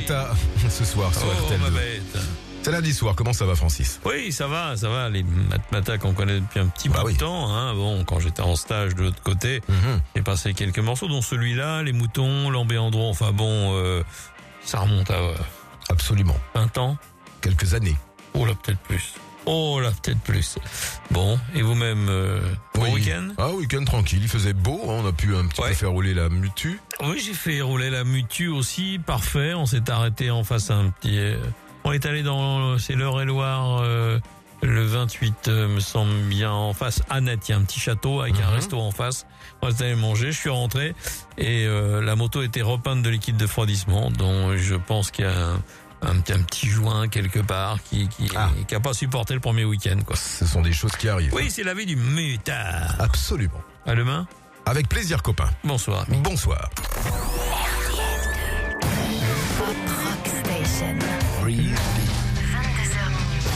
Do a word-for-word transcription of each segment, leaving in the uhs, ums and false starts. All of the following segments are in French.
Guetta ce soir sur Oh, R T L ma deux. bête. C'est lundi soir, comment ça va Francis? Oui, ça va, ça va. Les Matmata qu'on connaît depuis un petit Bah bout oui. de temps. Hein. Bon, quand j'étais en stage de l'autre côté, Mhm. j'ai passé quelques morceaux, dont celui-là, Les Moutons, Lambéandron. Enfin bon, euh, ça remonte à euh, Absolument. vingt ans. Quelques années. Oh là, peut-être plus. Oh là, peut-être plus. Bon, et vous-même, euh, bon Oui. week-end? Ah, week-end tranquille, il faisait beau, hein, on a pu un petit Ouais. peu faire rouler la mutu. Oui, j'ai fait rouler la mutu aussi, parfait. On s'est arrêté en face à un petit... euh, on est allé dans... C'est l'Eure-et-Loire, euh, le vingt-huit, euh, me semble bien, en face à Net. Il y a un petit château avec un Mhm. resto en face. On est allé manger, je suis rentré et euh, la moto était repeinte de liquide de refroidissement, dont je pense qu'il y a un, un, petit- un petit joint quelque part qui qui, Ah. qui a pas supporté le premier week-end, quoi. Ce sont des choses qui arrivent. Oui, c'est la vie du métard. Absolument. À demain. Avec plaisir copain. Bonsoir. ami. Bonsoir. Pop Rock Station. Free vingt-deux heures minuit.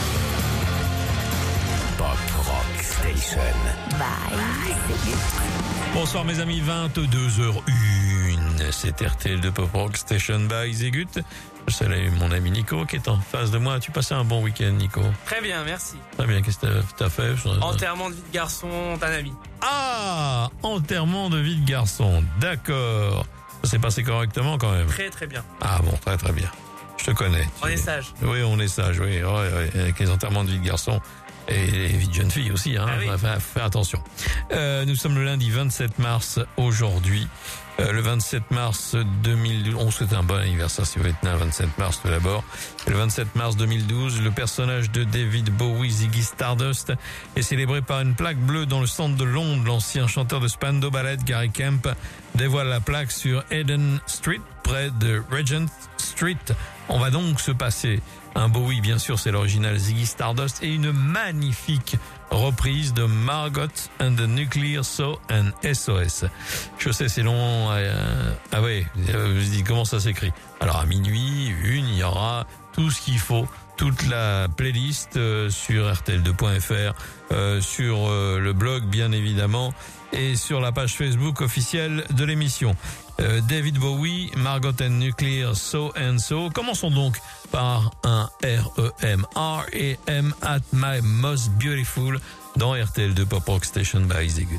Pop Rock Station. Bye. C'est Guetta. Bonsoir mes amis, vingt-deux heures une, c'est R T L de Pop Rock Station by Zegut. Je salue mon ami Nico qui est en face de moi. Tu passais un bon week-end, Nico? Très bien, merci. Très bien, qu'est-ce que t'as- t'as fait? Enterrement de vie de garçon d'un ami. Ah, enterrement de vie de garçon, d'accord. Ça s'est passé correctement quand même. Très très bien. Ah bon, très très bien. Je te connais. On Tu- est sage. Oui, on est sage, oui. Ouais, ouais, avec les enterrements de vie de garçon et les vies de jeunes filles aussi, hein. Ah oui. Enfin, fais attention. Euh, nous sommes le lundi vingt-sept mars aujourd'hui. Euh, le vingt-sept mars deux mille douze, on souhaite un bon anniversaire si vous êtes né le vingt-sept mars tout d'abord. Le vingt-sept mars deux mille douze, le personnage de David Bowie, Ziggy Stardust, est célébré par une plaque bleue dans le centre de Londres. L'ancien chanteur de Spandau Ballet, Gary Kemp, dévoile la plaque sur Eden Street, près de Regent Street. On va donc se passer un Bowie, bien sûr, c'est l'original Ziggy Stardust, et une magnifique reprise de Margot and the Nuclear Soul and S O S. Je sais, c'est long. Euh, ah ouais, euh, je dis comment ça s'écrit. Alors à minuit, une, il y aura tout ce qu'il faut, toute la playlist euh, sur R T L deux point F R, euh, sur euh, le blog bien évidemment, et sur la page Facebook officielle de l'émission. Euh, David Bowie, Margot and Nuclear So and So. Commençons donc par un R E M. R E M at my most beautiful dans R T L deux Pop Rock Station by Zegut.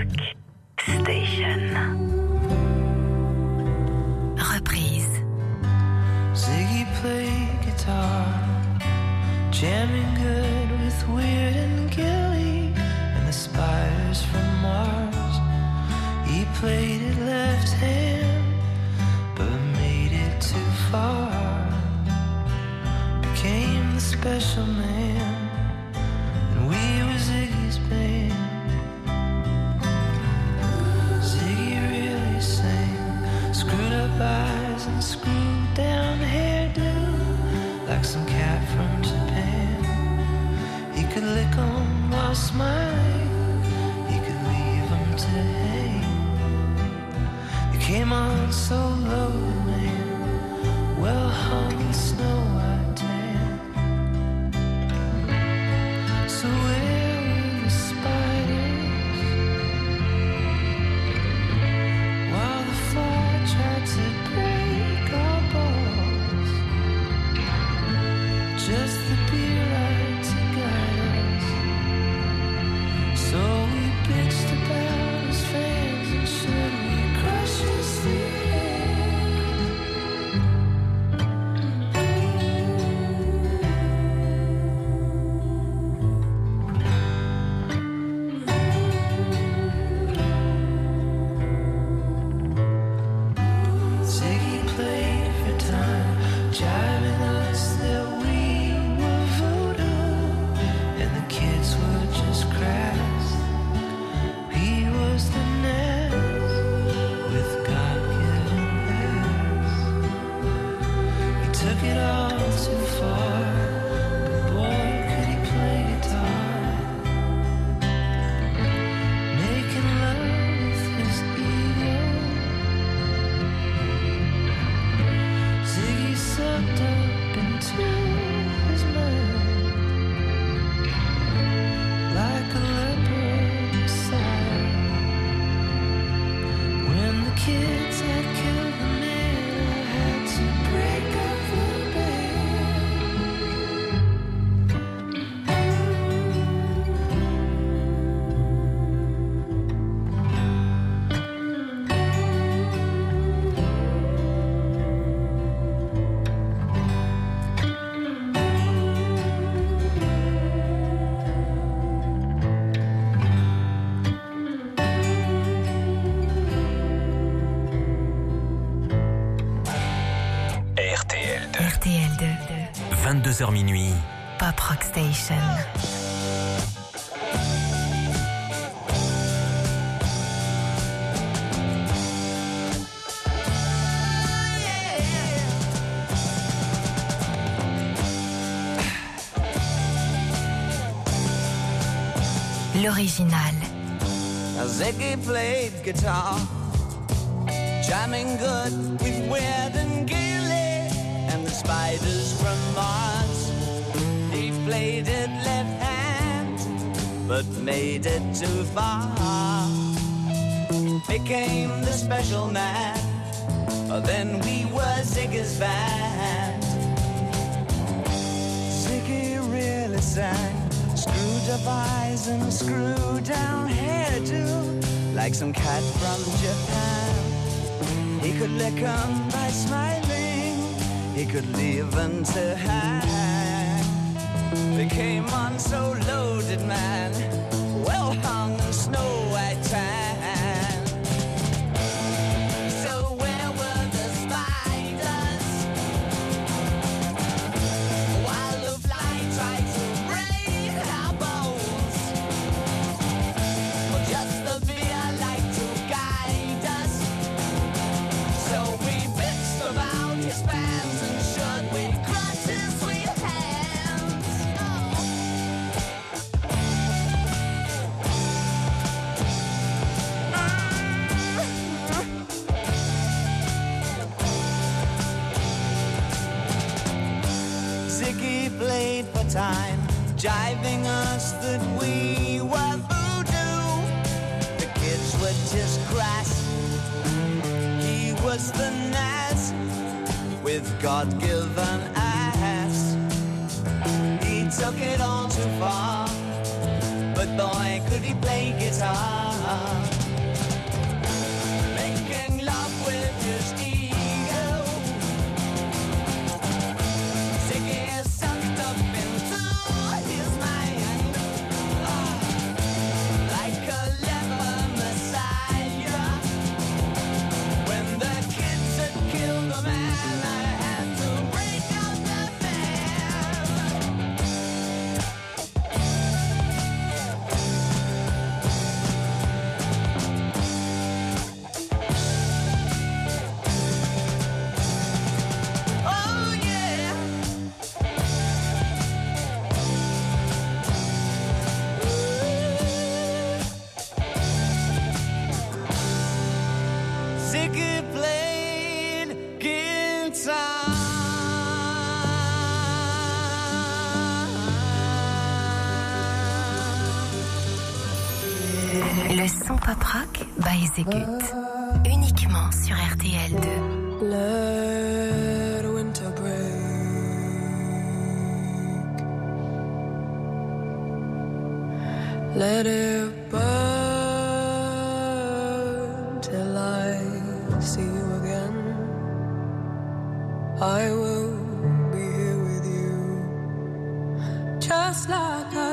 Rock Station. Reprise. Ziggy played guitar, jamming good with Weird and Gilly and the spiders from Mars. He played it left hand, but made it too far. Became the special man, and we were Ziggy's band. Ziggy really sang, screwed up eyes and screwed down hairdo, like some cat from Japan. He could lick 'em while smiling, he could leave 'em to hang. He came on so low, man, well hung in snow white tan. So where were the spiders while the fly tried to break our balls? Just the beer light to guide us. So we bitched about his fans, and should we crush his fears? Ziggy played for time, jiving us that we were voodoo, and the kids were just crass. He was the Naz with God-given ass. He took it all too far, but boy could he play guitar, making love with his ego. Ziggy sucked up into his mind like a leper Messiah. When the kids had killed the man, I had to break up the band. R T L deux. R T L deux. vingt-deux heures minuit. Pop Rock Station. L'original. Now Ziggy played guitar, jamming good with Weird and Gilly and the spiders from Mars. He played it left hand, but made it too far. Became the special man, then we were Ziggy's band. Ziggy really sang, screwed up eyes and screwed down hairdo, like some cat from Japan. He could lick 'em by smiling, he could leave 'em to hang. They came on so loaded, man, well hung in snow white tan. So where were the spiders while the fly tried to break our bones? Or just the beer light to guide us? So we bitched about his fans, and should we crush his sweet hands? Oh. Ziggy played for time, jiving us that we were voodoo. The kids were just crass, he was the Naz with God-given ass. He took it all too far, but boy could he play guitar. Le son pop rock by Zegut. Uniquement sur R T L deux. Let winter break. Let it burn till I see you again. I will be here with you, just like I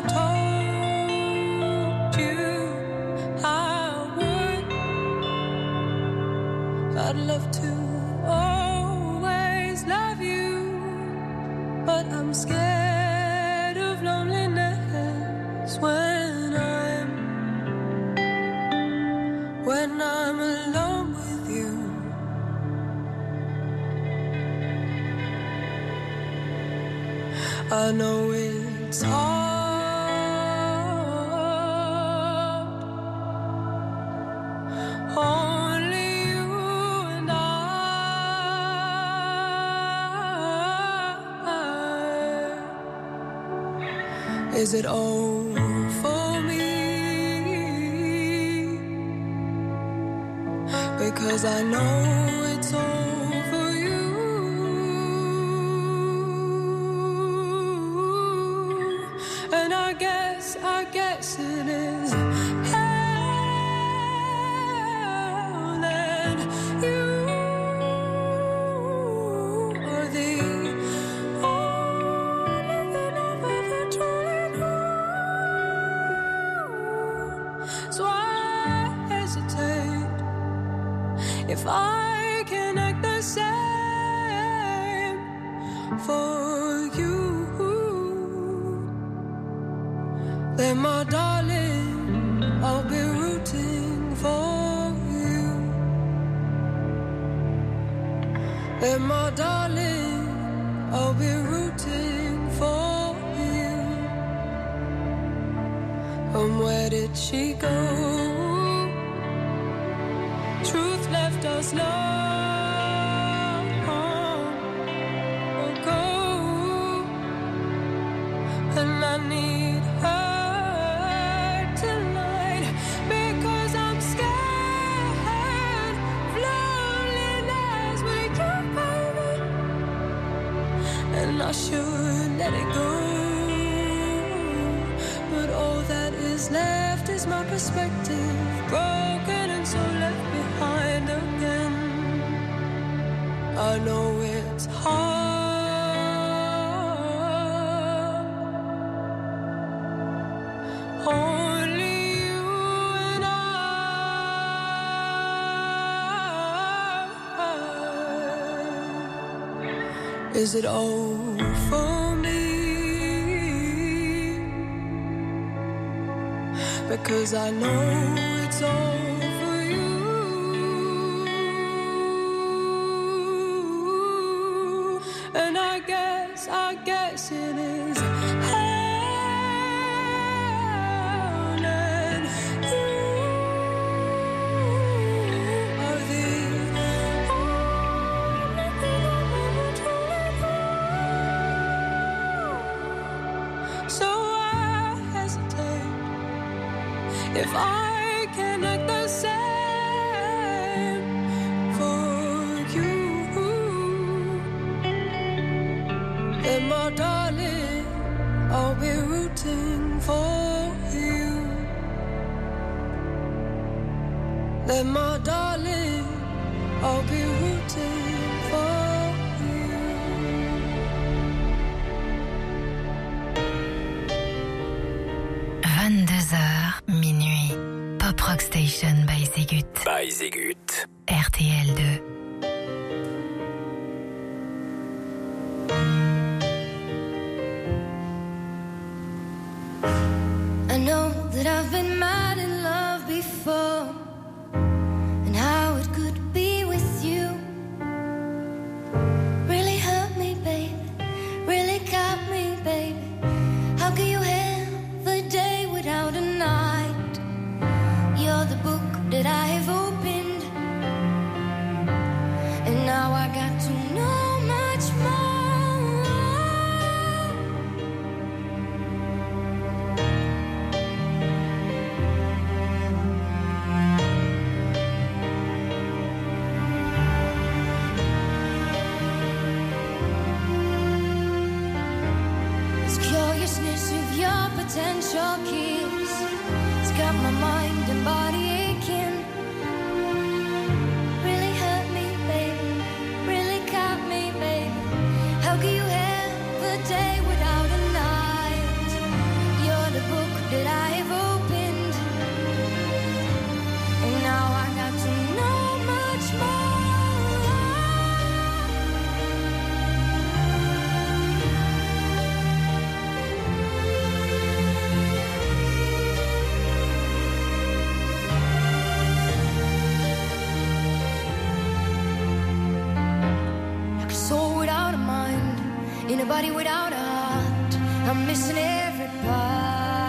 told you I would. I'd love to always love you, but I'm scared of loneliness when I'm when I'm alone with you. I know it's hard, only you and I. Is it all for me? Because I know it's all for you. And I guess, I guess it is hell, and you are the only thing I've ever truly known. So I hesitate if I can act the same for you. Then my darling, I'll be rooting for you. Then my darling, I'll be rooting for you. And where did she go? Truth left us long ago, and I need her tonight because I'm scared of loneliness with you, baby, and I should let it go, but all that is left is my perspective, broken and so left behind again. I know it's hard, only you and I. Is it all for me? Because I know it's all for you. And I guess, I guess it is hell, and you are the only thing I've ever truly known. So I hesitate if I can act the same for you. Then my darling, I'll be rooting for you. Then my darling, I'll be rooting for you. vingt-deux heures, minuit. Pop Rock Station by Zegut. By Zegut. R T L deux. I know that I've been mad in love before, and how it could be with you really hurt me, baby, really got me, baby. How can you have a day without a night? You're the book that I have opened, and now I got to know much more. potential kiss. It's got my mind and body aching. Really hurt me, baby. Really caught me, baby. How can you have a day without a night? You're the book that I have opened, and now I got to know much more. In a body without a heart, I'm missing every part.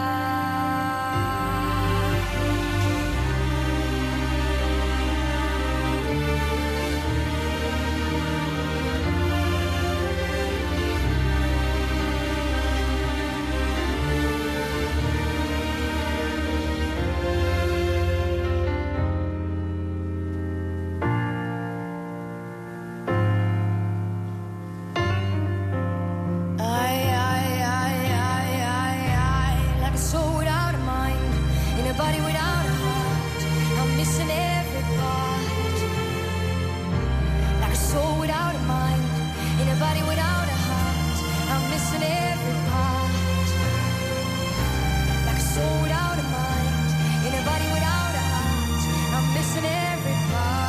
Body without a heart, I'm missing every part. Like a soul without a mind, in a body without a heart, I'm missing every part. Like a soul without a mind, in a body without a heart, I'm missing every part.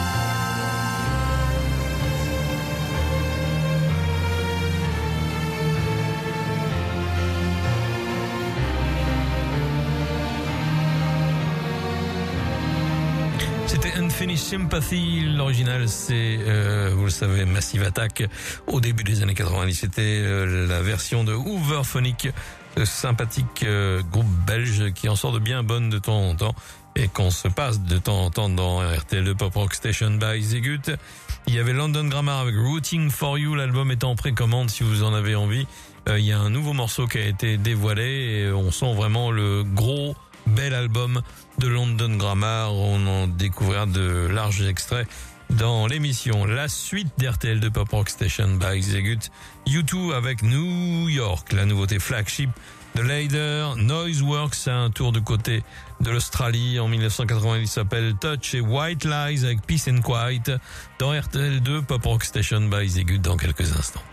C'était Unfinished Sympathy, l'original c'est, euh, vous le savez, Massive Attack. Au début des années quatre-vingt-dix, c'était euh, la version de Hooverphonic, ce sympathique euh, groupe belge qui en sort de bien bonnes de temps en temps et qu'on se passe de temps en temps dans R T L deux Pop Rock Station by Zegut. Il y avait London Grammar avec Rooting for You, l'album est en précommande si vous en avez envie. Euh, il y a un nouveau morceau qui a été dévoilé et on sent vraiment le gros bel album de London Grammar. On en découvrira de larges extraits dans l'émission. La suite d'R T L deux Pop Rock Station by Zegut. U deux avec New York, la nouveauté flagship de Lader. Noiseworks, un tour de côté de l'Australie en mille neuf cent quatre-vingt-dix, s'appelle Touch, et White Lies avec Peace and Quiet dans R T L deux Pop Rock Station by Zegut dans quelques instants.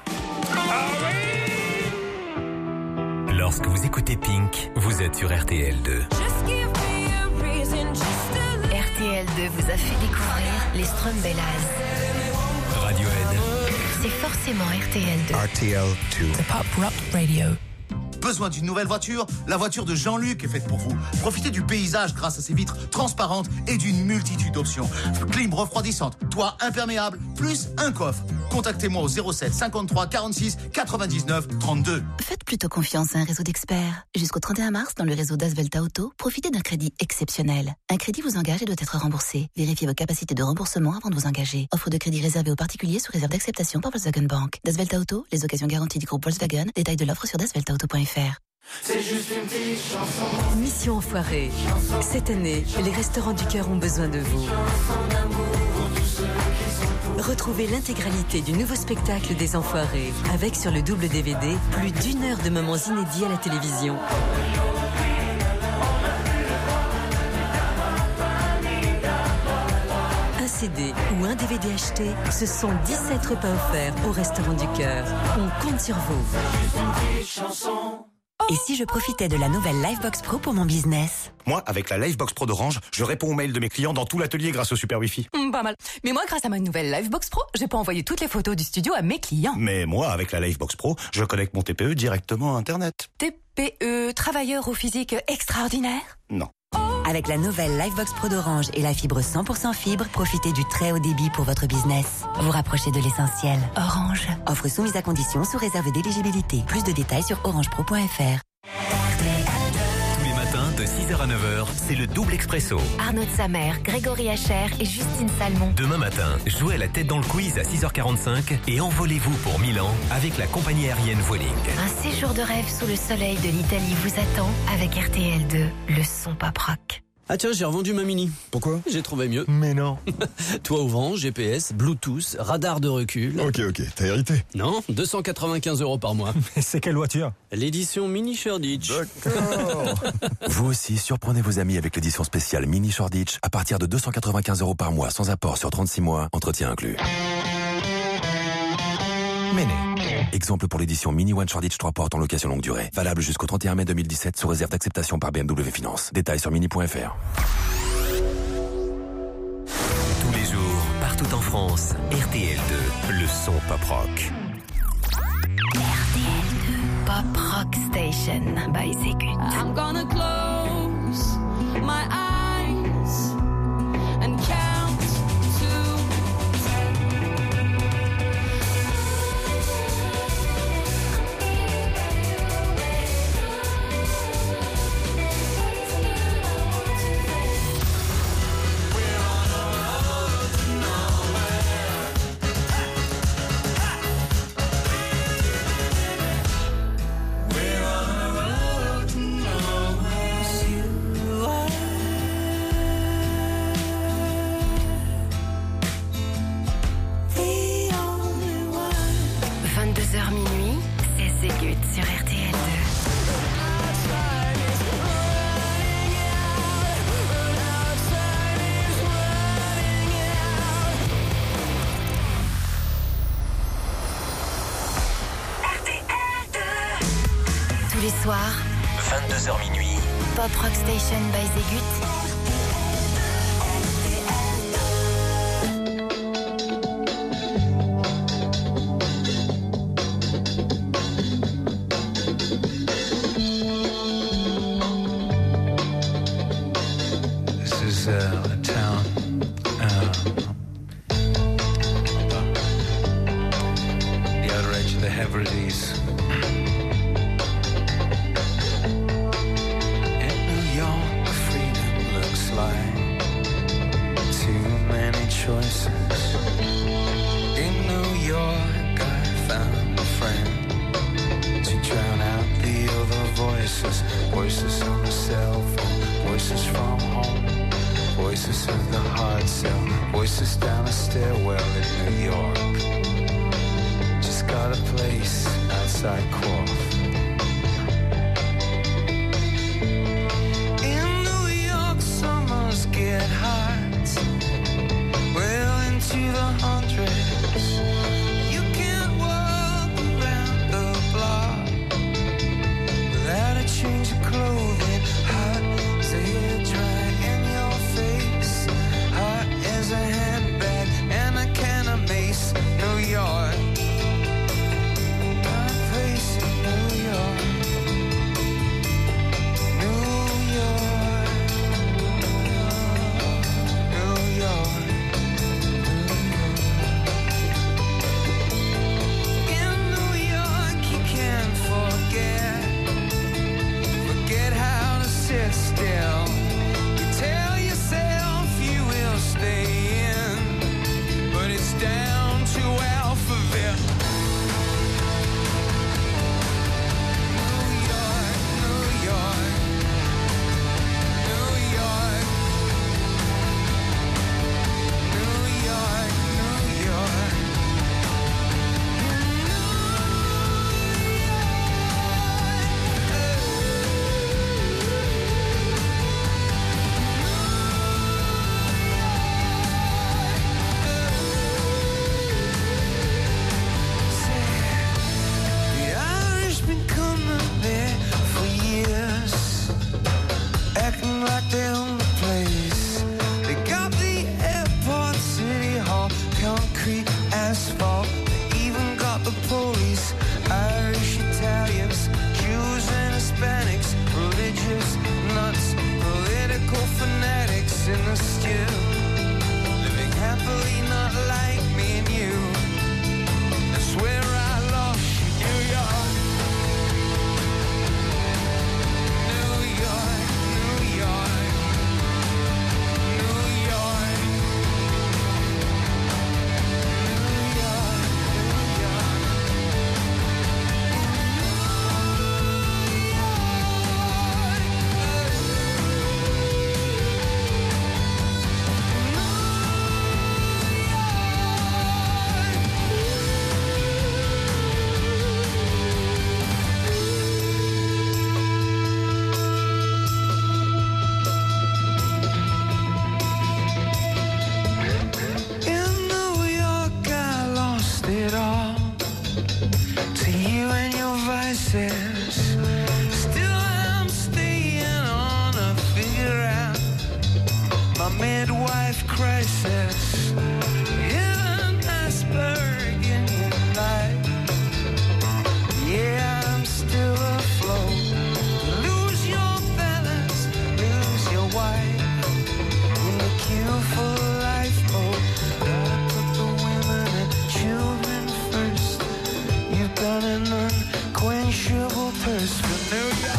Lorsque vous écoutez Pink, vous êtes sur R T L deux. R T L deux vous a fait découvrir les Strumbellas. Radiohead. C'est forcément R T L deux. R T L deux. The Pop Rock Radio. Besoin d'une nouvelle voiture? La voiture de Jean-Luc est faite pour vous. Profitez du paysage grâce à ses vitres transparentes et d'une multitude d'options. Clim refroidissante, toit imperméable, plus un coffre. Contactez-moi au zéro sept cinquante-trois quarante-six quatre-vingt-dix-neuf trente-deux. Faites plutôt confiance à un réseau d'experts. Jusqu'au trente et un mars, dans le réseau d'Asvelta Auto, profitez d'un crédit exceptionnel. Un crédit vous engage et doit être remboursé. Vérifiez vos capacités de remboursement avant de vous engager. Offre de crédit réservée aux particuliers sous réserve d'acceptation par Volkswagen Bank. D'Asvelta Auto, les occasions garanties du groupe Volkswagen. Détails de l'offre sur dasvelta auto point f r. C'est juste une petite chanson. Mission Enfoirée. Cette année, les restaurants du cœur ont besoin de vous. Retrouvez l'intégralité du nouveau spectacle des Enfoirés avec sur le double D V D plus d'une heure de moments inédits à la télévision. Un C D ou un D V D acheté, ce sont dix-sept repas offerts au restaurant du cœur. On compte sur vous. Et si je profitais de la nouvelle Livebox Pro pour mon business? Moi, avec la Livebox Pro d'Orange, je réponds aux mails de mes clients dans tout l'atelier grâce au super Wi-Fi. Mmh, pas mal. Mais moi, grâce à ma nouvelle Livebox Pro, j'ai pas envoyé toutes les photos du studio à mes clients. Mais moi, avec la Livebox Pro, je connecte mon T P E directement à Internet. T P E, travailleur au physique extraordinaire? Non. Avec la nouvelle Livebox Pro d'Orange et la fibre cent pour cent fibre, profitez du très haut débit pour votre business. Vous rapprochez de l'essentiel. Orange. Offre soumise à conditions sous réserve d'éligibilité. Plus de détails sur orange pro point f r. Tous les matins de six heures à neuf heures, c'est le double expresso. Arnaud de Samer, Grégory Hacher et Justine Salmon. Demain matin, jouez à la tête dans le quiz à six heures quarante-cinq et envolez-vous pour Milan avec la compagnie aérienne Vueling. Un séjour de rêve sous le soleil de l'Italie vous attend avec R T L deux, le son pop rock. Ah tiens, j'ai revendu ma Mini. Pourquoi? J'ai trouvé mieux. Mais non. Toit ouvrant, G P S, Bluetooth, radar de recul. Ok, ok, t'as hérité? Non, deux cent quatre-vingt-quinze euros par mois. Mais c'est quelle voiture? L'édition Mini Shoreditch. D'accord. Vous aussi, surprenez vos amis avec l'édition spéciale Mini Shoreditch à partir de deux cent quatre-vingt-quinze euros par mois, sans apport sur trente-six mois, entretien inclus. Méné. Exemple pour l'édition Mini One Shoreditch trois portes en location longue durée. Valable jusqu'au trente et un mai deux mille dix-sept sous réserve d'acceptation par B M W Finance. Détails sur mini point f r. Tous les jours, partout en France, R T L deux, le son pop rock. R T L deux Pop Rock Station by Segut. I'm gonna close my eyes and count to vingt-deux heures minuit, c'est Segut sur R T L deux. Tous les soirs, vingt-deux heures minuit. Pop Rock Station by Segut. This is uh, a town. Uh, the outer edge of the Hebrides. In New York, freedom looks like too many choices. In New York, I found a friend to drown out the other voices. Voices on the cell phone, voices from home. Voices of the hard cell, voices down a stairwell in New York. Just got a place outside Quoth. In New York, summers get hot, well into the hundreds. You can't walk around the block without a change of clothing. Hot, say dry in your face, hot as a handbag and a can of mace. New York, my place in New crisis. Hidden iceberg in the night. Yeah, I'm still afloat. Lose your balance, lose your wife. In the queue for a lifeboat. Gotta put the women and children first. You've got an unquenchable thirst for New York.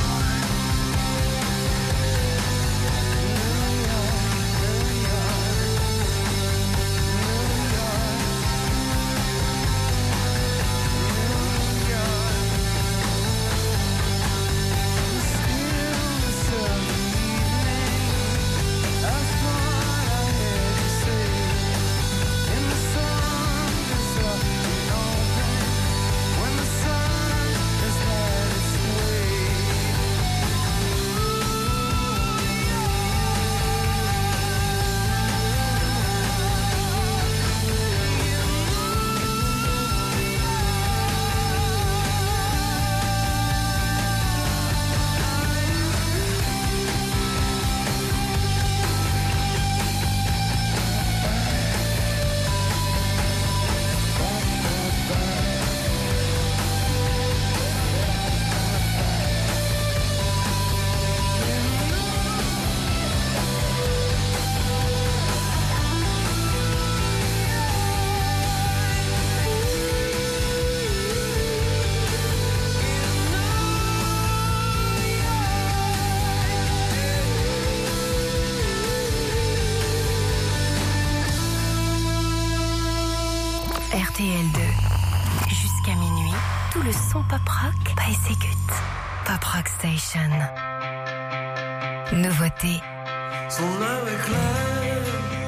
R T L deux. Jusqu'à minuit, tout le son pop rock by Segut. Pop Rock Station. Nouveauté. So now we climb.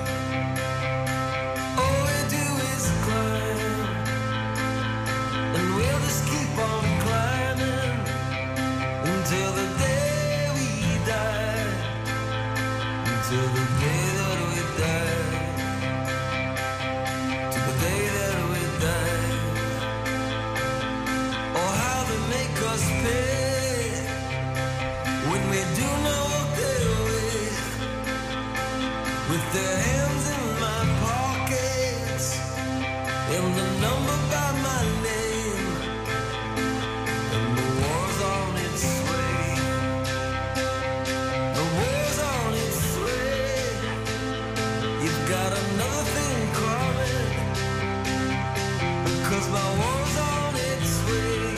All we do is climb. And we'll just keep on climbing until the day we die. Until the day that we die. Till the day that we die. Oh, how they make us pay when we do not walk their way. With their hands in my pockets and the number by my name. And the war's on its way. The war's on its way. You've got another thing coming. Because my war's on its way.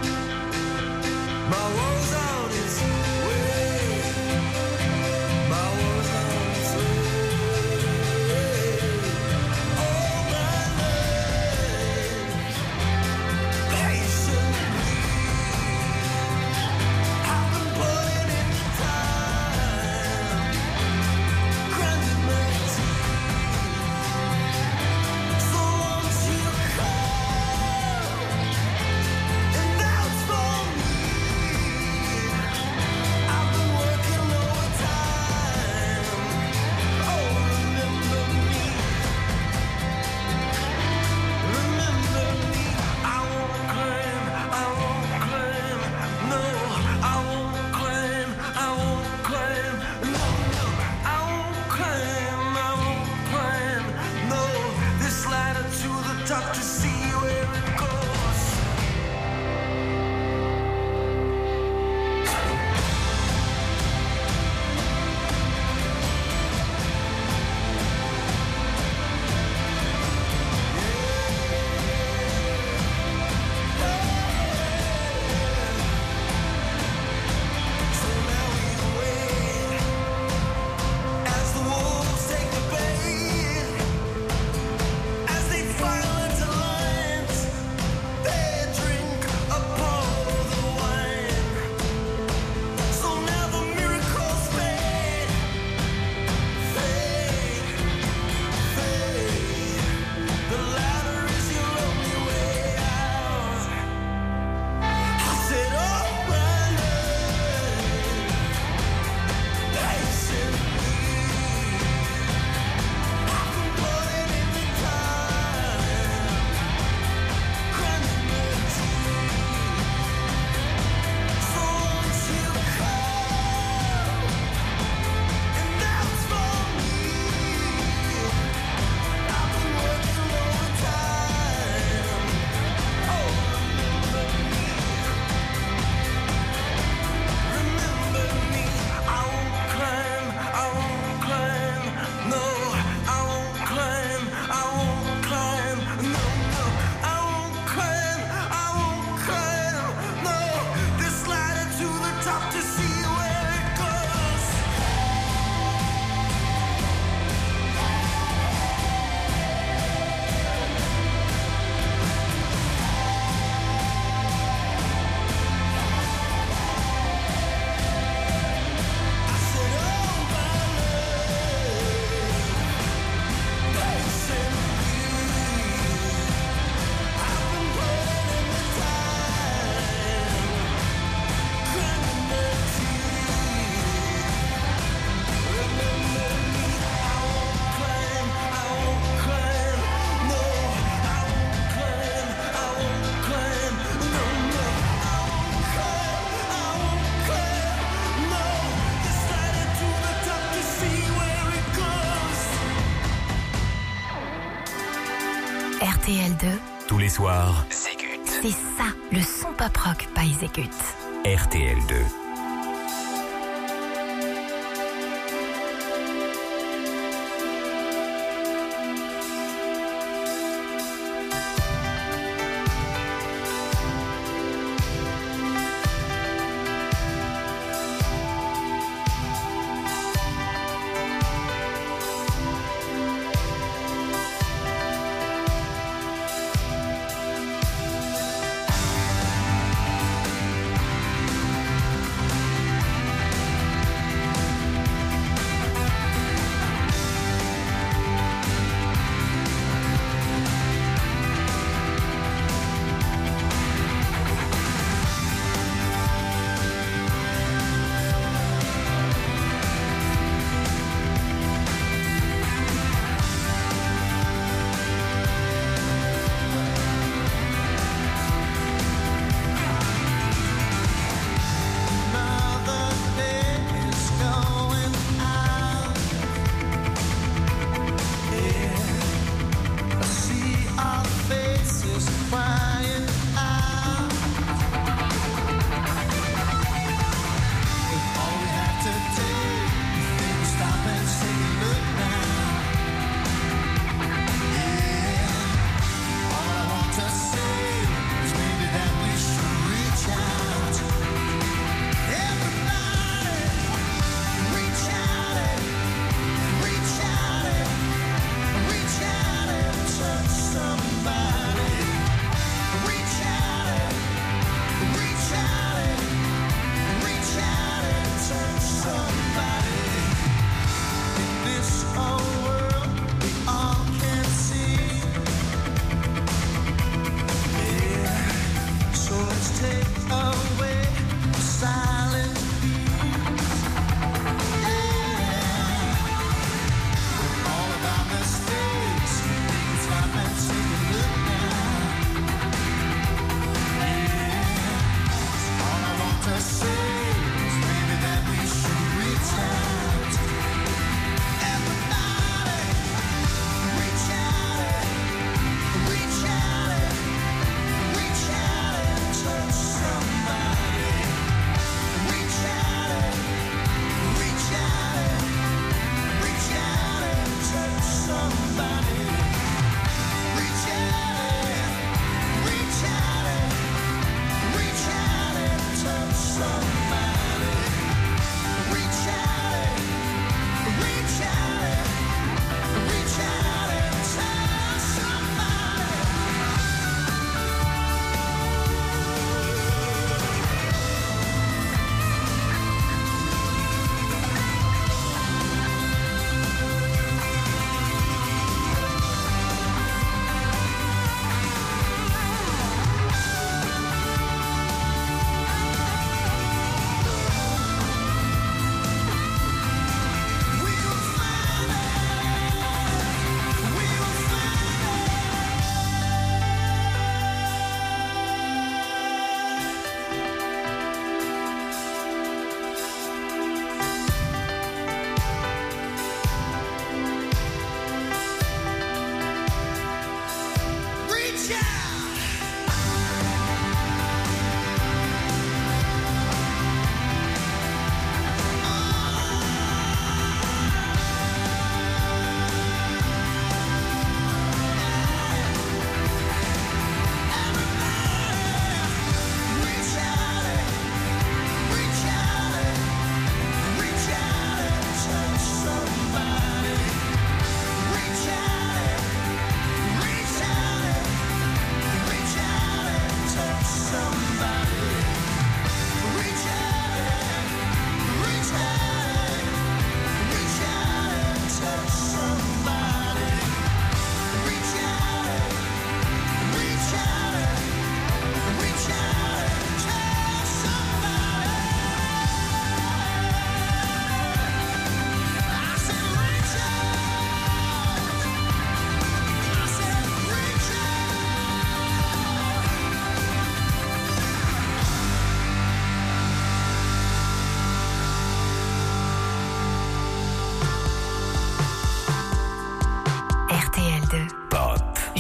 My war's on its way. My war's on its way. Top to see where it goes. So now we wait as the wolves take the bait, as they file into line. R T L deux, Tous les soirs, c'est ça, le son pop rock by Zegut. R T L deux.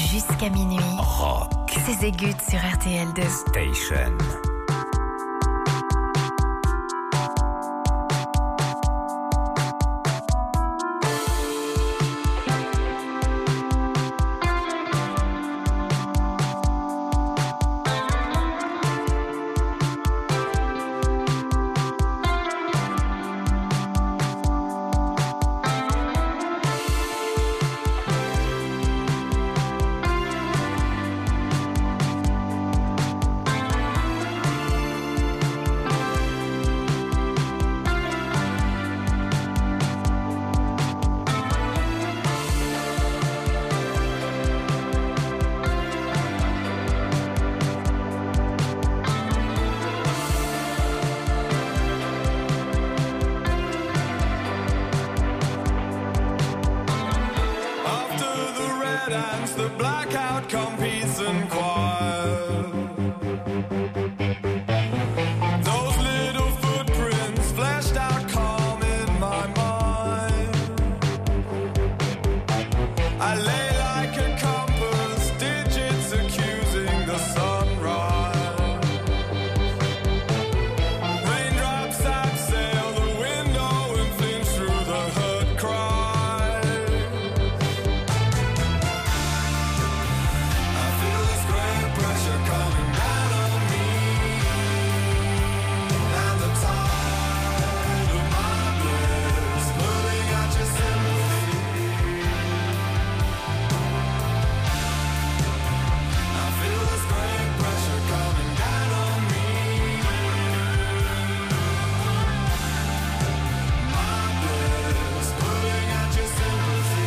Jusqu'à minuit. Rock C'est Zégut sur R T L deux. Station. dance, the blackout come peace and quiet. Those little footprints fleshed out calm in my mind. I lay like a compass, digits accusing the sunrise. Raindrops abseil the window and flinch through the hurt cry. I feel this great pressure coming down on me, and the tide of my bliss pulling at your sympathy. I feel this great pressure coming down on me, my bliss pulling at your sympathy.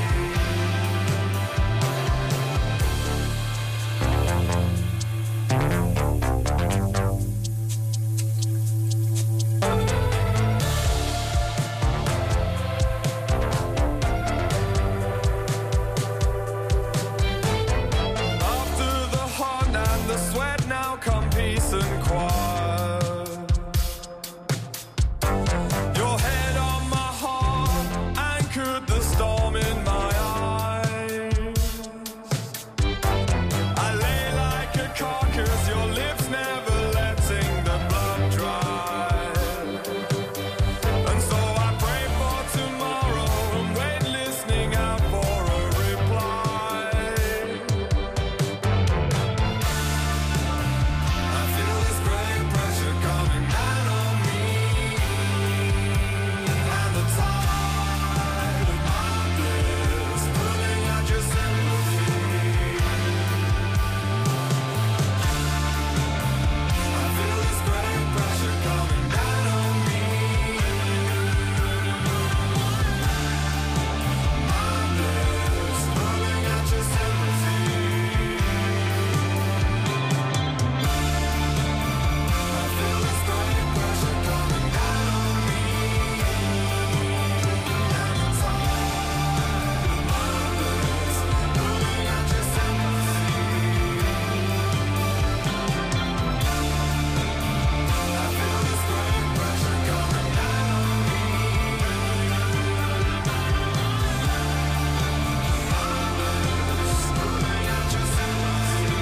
After the hunt and the sweat, now come peace and quiet. Your head on my heart, anchored the storm in my eyes. I lay like a carcass, your lips never letting the blood dry. And so I pray for tomorrow and wait listening out for a reply. I feel this great pressure coming down on me, and the tide of my bliss pulling at your sympathy. I feel this great pressure coming down on me, my bliss pulling at your sympathy. I feel this great pressure coming down on me, and the tide of my bliss pulling at your sympathy. I feel this great pressure coming down on me, my bliss pulling at your sympathy.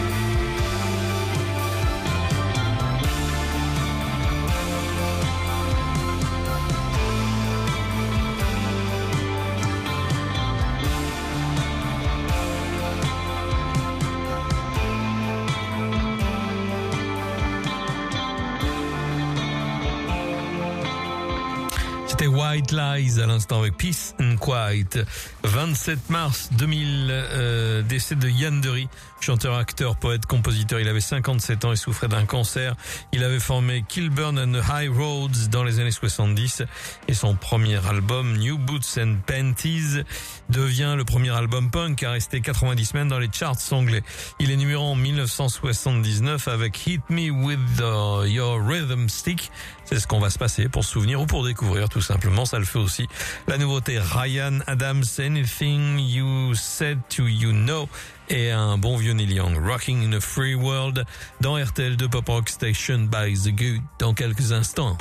C'était White Lies à l'instant avec Peace and Quiet. vingt-sept mars deux mille, euh, décès de Yann Dery, chanteur, acteur, poète, compositeur. Il avait cinquante-sept ans et souffrait d'un cancer. Il avait formé Kilburn and the High Roads dans les années soixante-dix et son premier album New Boots and Panties devient le premier album punk à rester quatre-vingt-dix semaines dans les charts anglais. Il est numéro en mille neuf cent soixante-dix-neuf avec Hit Me With the- Your Rhythm Stick. C'est ce qu'on va se passer pour se souvenir ou pour découvrir tout simplement. Ça le fait aussi. La nouveauté Ryan Adams, Anything You Said to You Know, et un bon vieux Neil Young, Rocking in a Free World, dans R T L deux Pop Rock Station by The Good dans quelques instants.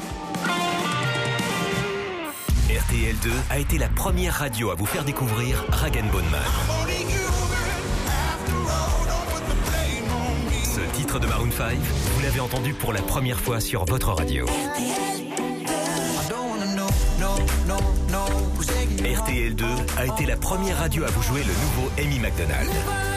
R T L deux a été la première radio à vous faire découvrir Rag and Bone Man. titre de Maroon cinq, vous l'avez entendu pour la première fois sur votre radio. R T L deux a été la première radio à vous jouer le nouveau Amy McDonald.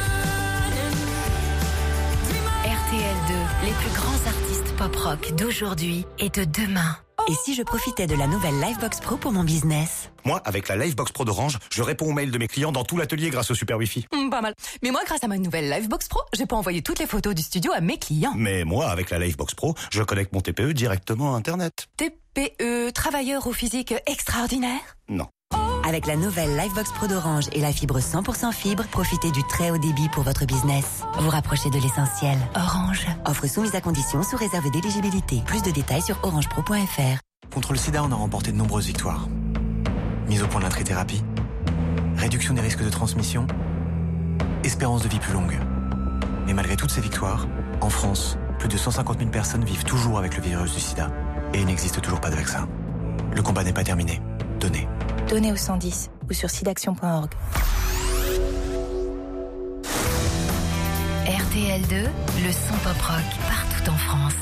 R T L deux, les plus grands artistes pop-rock d'aujourd'hui et de demain. Et si je profitais de la nouvelle Livebox Pro pour mon business? Moi, avec la Livebox Pro d'Orange, je réponds aux mails de mes clients dans tout l'atelier grâce au super Wi-Fi. Hmm, pas mal. Mais moi, grâce à ma nouvelle Livebox Pro, j'ai pas envoyé toutes les photos du studio à mes clients. Mais moi, avec la Livebox Pro, je connecte mon T P E directement à Internet. T P E, travailleur au physique extraordinaire? Non. Avec la nouvelle Livebox Pro d'Orange et la fibre cent pour cent fibre, profitez du très haut débit pour votre business. Vous rapprochez de l'essentiel. Orange. Offre soumise à conditions sous réserve d'éligibilité. Plus de détails sur orange pro point f r. Contre le sida, on a remporté de nombreuses victoires. Mise au point de la trithérapie, réduction des risques de transmission, espérance de vie plus longue. Mais malgré toutes ces victoires, en France, plus de cent cinquante mille personnes vivent toujours avec le virus du sida. Et il n'existe toujours pas de vaccin. Le combat n'est pas terminé. Donnez. Donnez au cent dix ou sur sidaction point org. R T L deux, le son pop-rock partout en France.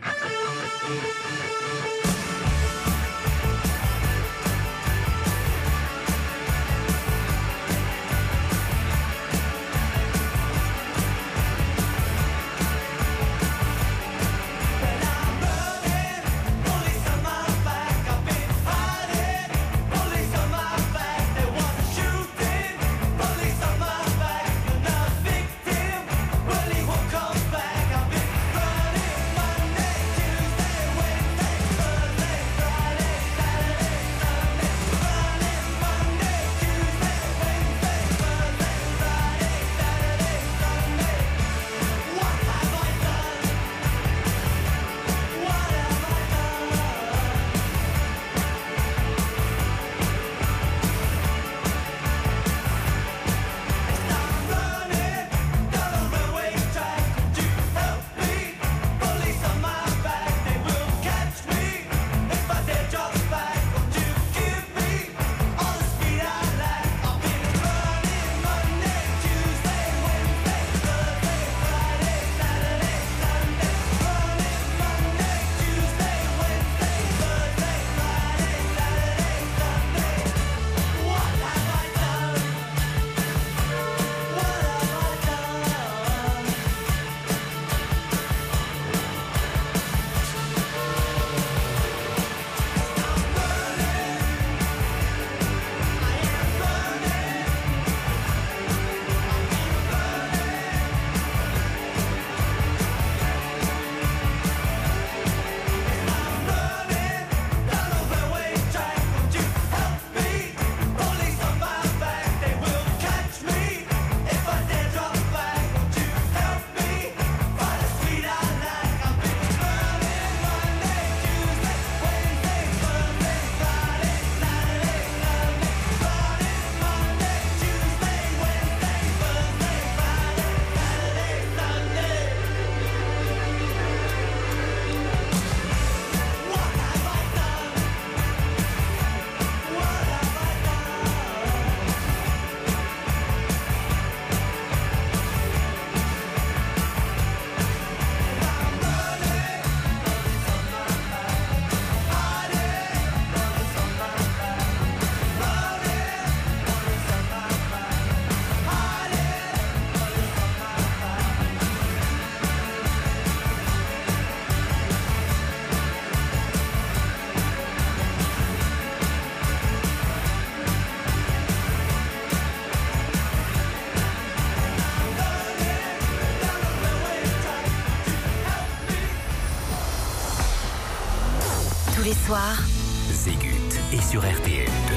Tous les soirs, Zégut est sur R T L deux.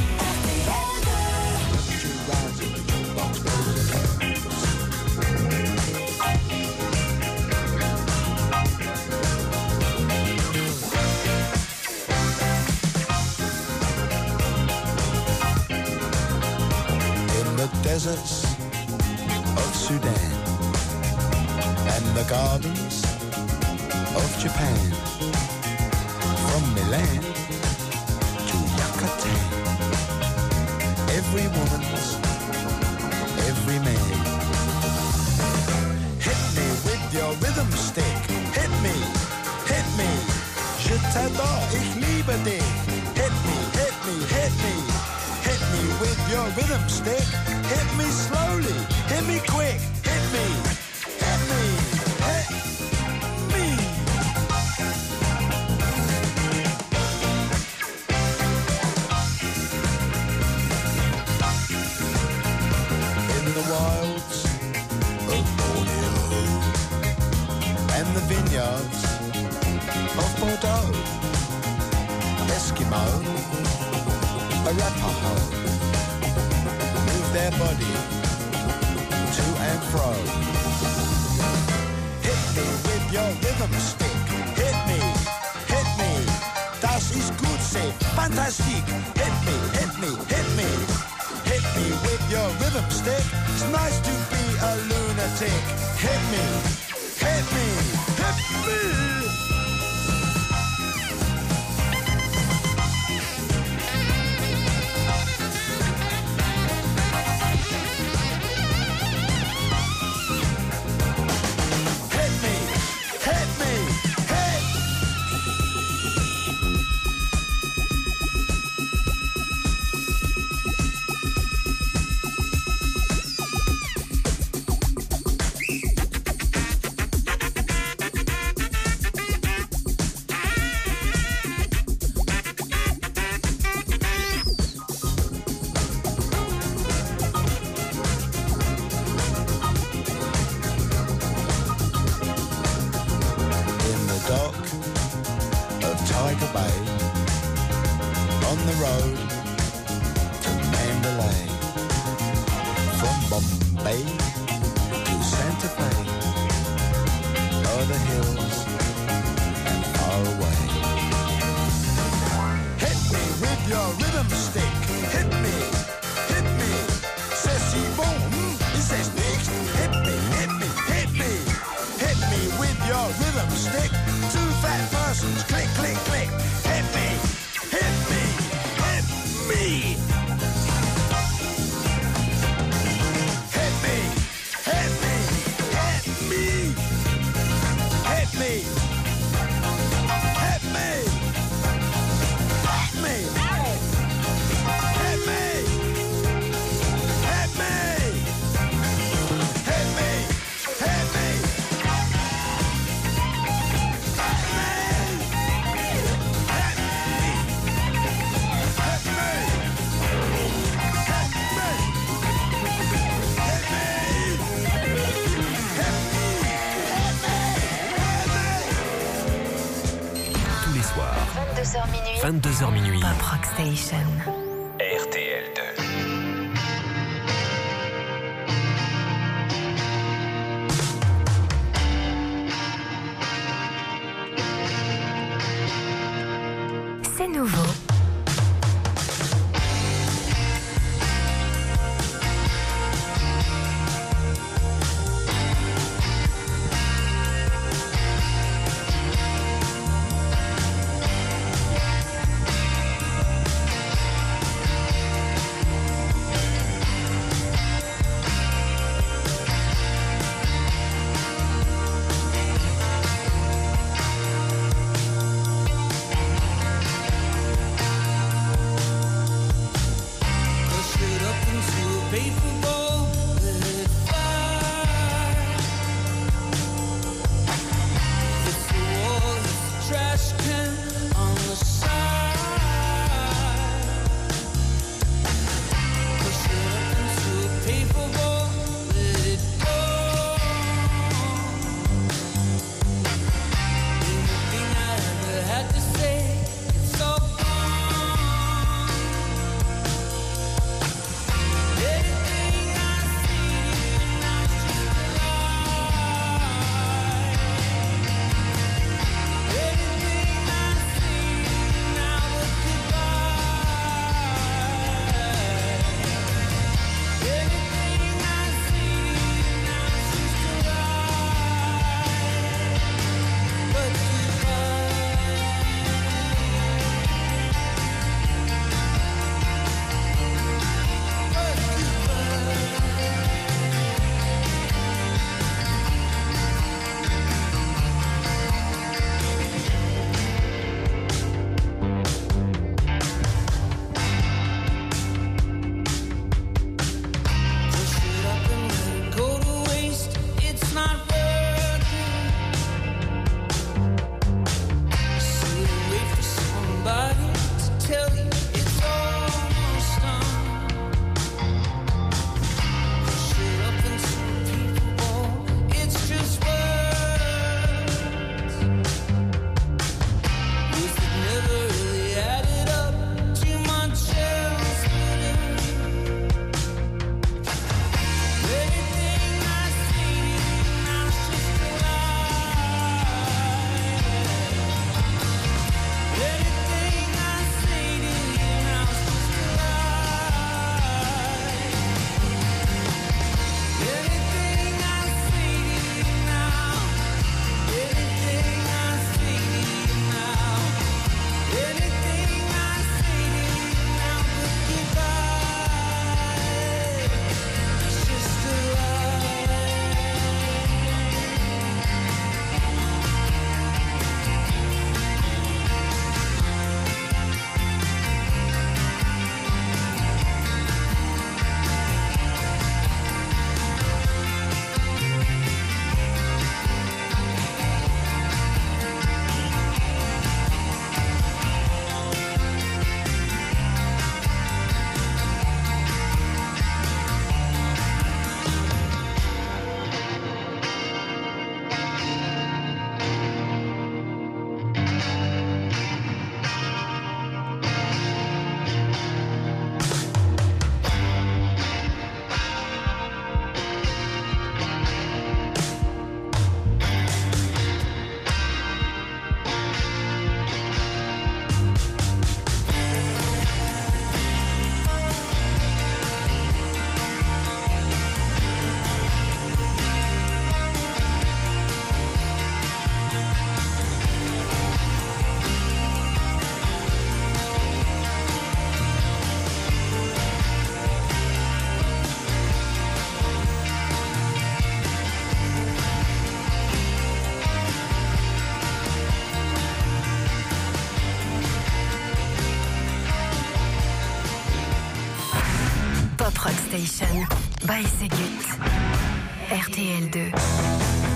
In the deserts of Sudan and the gardens of Japan, from Milan to Yucatan, every woman's, every man. Hit me with your rhythms, rhythm stick. Hit me slowly, hit me quick, hit me, hit me, hit me. In the wilds of Borneo and the vineyards of Bordeaux, Eskimo, Arapaho, move their body to and fro. Hit me with your rhythm stick. Hit me, hit me. Das ist gut, say fantastic. Hit me, hit me, hit me. Hit me with your rhythm stick. It's nice to be a lunatic. Hit me, hit me, hit me. vingt-deux heures minuit. Pop Rock Station. R T L deux. C'est nouveau. Pop Rock Station by Segut. R T L deux.